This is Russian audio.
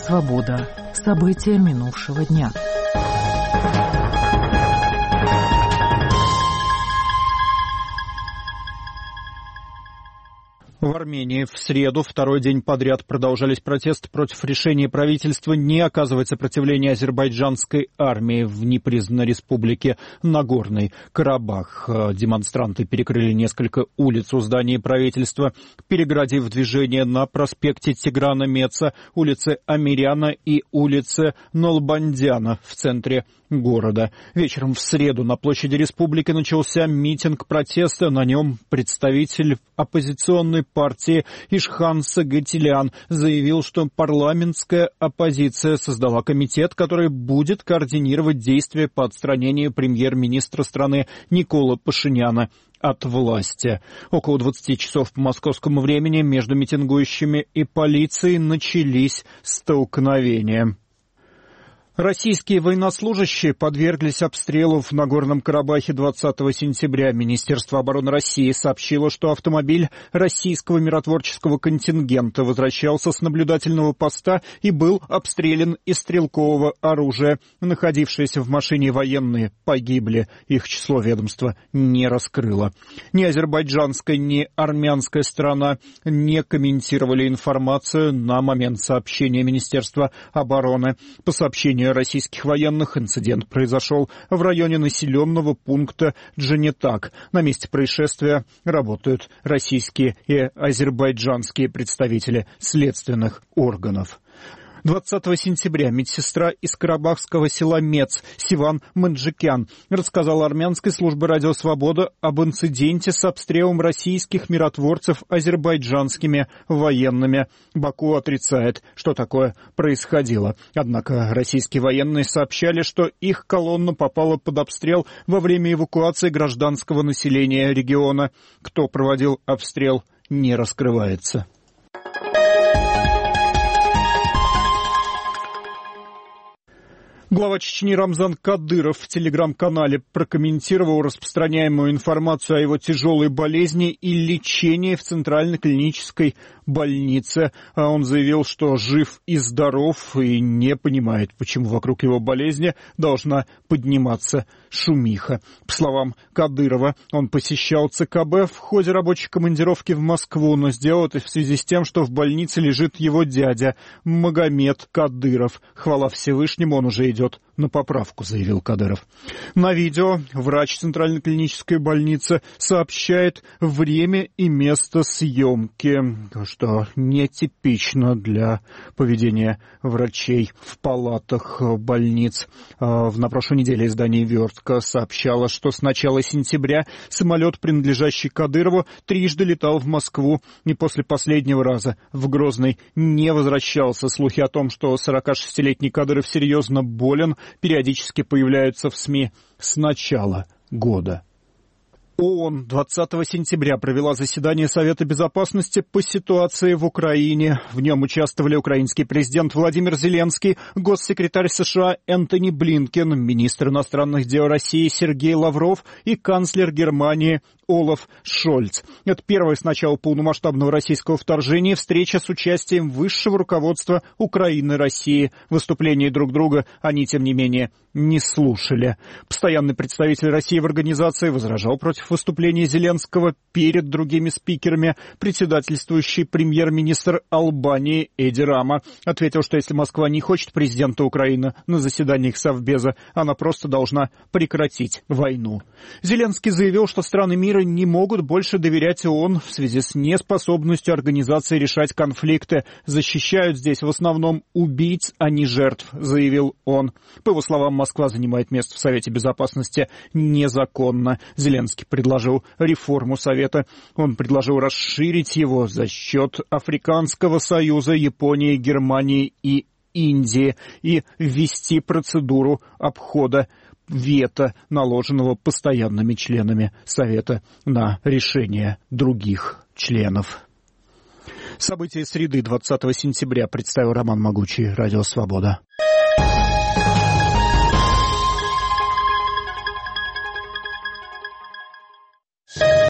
Свобода. События минувшего дня. В Армении в среду, второй день подряд, продолжались протесты против решения правительства не оказывать сопротивление азербайджанской армии в непризнанной республике Нагорный Карабах. Демонстранты перекрыли несколько улиц у здания правительства, переградив движение на проспекте Тиграна Меца, улице Амиряна и улице Налбандяна в центре города. Вечером в среду на площади республики начался митинг протеста. На нем представитель оппозиционной партии Ишхан Сагатилян заявил, что парламентская оппозиция создала комитет, который будет координировать действия по отстранению премьер-министра страны Никола Пашиняна от власти. Около 20 часов по московскому времени между митингующими и полицией начались столкновения. Российские военнослужащие подверглись обстрелу в Нагорном Карабахе 20 сентября. Министерство обороны России сообщило, что автомобиль российского миротворческого контингента возвращался с наблюдательного поста и был обстрелян из стрелкового оружия. Находившиеся в машине военные погибли. Их число ведомство не раскрыло. Ни азербайджанская, ни армянская сторона не комментировали информацию на момент сообщения Министерства обороны. По сообщению российских военных, инцидент произошел в районе населенного пункта Джанетак. На месте происшествия работают российские и азербайджанские представители следственных органов. 20 сентября медсестра из карабахского села Мец Сиван Манджикян рассказала армянской службе «Радио Свобода» об инциденте с обстрелом российских миротворцев азербайджанскими военными. Баку отрицает, что такое происходило. Однако российские военные сообщали, что их колонна попала под обстрел во время эвакуации гражданского населения региона. Кто проводил обстрел, не раскрывается. Глава Чечни Рамзан Кадыров в телеграм-канале прокомментировал распространяемую информацию о его тяжелой болезни и лечении в Центральной клинической больнице. Он заявил, что жив и здоров и не понимает, почему вокруг его болезни должна подниматься шумиха. По словам Кадырова, он посещал ЦКБ в ходе рабочей командировки в Москву, но сделал это в связи с тем, что в больнице лежит его дядя Магомед Кадыров. Хвала Всевышнему, он уже идет на поправку, заявил Кадыров. На видео врач Центральной клинической больницы сообщает время и место съемки, что нетипично для поведения врачей в палатах больниц. На прошлой неделе издание «Вертка» сообщало, что с начала сентября самолет, принадлежащий Кадырову, трижды летал в Москву, и после последнего раза в Грозный не возвращался. Слухи о том, что 46-летний Кадыров серьезно болен, периодически появляются в СМИ с начала года. ООН 20 сентября провела заседание Совета Безопасности по ситуации в Украине. В нем участвовали украинский президент Владимир Зеленский, госсекретарь США Энтони Блинкен, министр иностранных дел России Сергей Лавров и канцлер Германии Олаф Шольц. Это первая с начала полномасштабного российского вторжения встреча с участием высшего руководства Украины и России. Выступления друг друга они, тем не менее, не слушали. Постоянный представитель России в организации возражал против выступления Зеленского перед другими спикерами. Председательствующий премьер-министр Албании Эди Рама ответил, что если Москва не хочет президента Украины на заседаниях Совбеза, она просто должна прекратить войну. Зеленский заявил, что страны мира не могут больше доверять ООН в связи с неспособностью организации решать конфликты. Защищают здесь в основном убийц, а не жертв, заявил он. По его словам, Москва занимает место в Совете Безопасности незаконно. Зеленский предложил реформу Совета. Он предложил расширить его за счет Африканского союза, Японии, Германии и Индии и ввести процедуру обхода вето, наложенного постоянными членами Совета на решение других членов. События среды 20 сентября представил Роман Могучий, Радио Свобода.